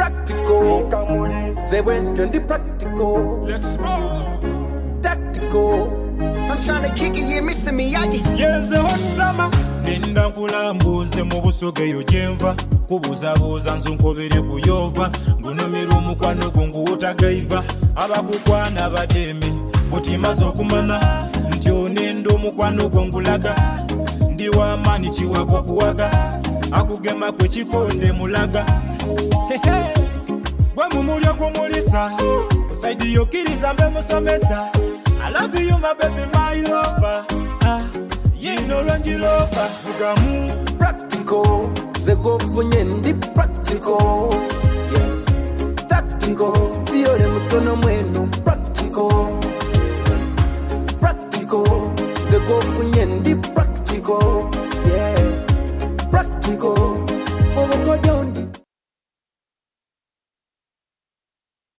practical. Say when the practical. Let's roll. Tactical. I'm trying to kick it, yeah, Mr. Miyagi. Yes, the hot summer. Ninda nkulambuze mu busogeyo gyenva kubuzabuuza nzunkobere kuyova ngunomera omukwano gwo nguwotagaiva abakukwana bademi butimaze okumana nti onenda omukwano gwo ngulaga ndi wamaanyi kiwago kuwaga akugema kwe kikonde mulaga gwe mumulyo gumulisa osaidi yokiriza mbe musomesa I love you my baby my lover you know Range Rover Mugamu practical ze go funye ndi practical yeah tactical viole mutono mwenu practical practical ze go funye ndi practical yeah practical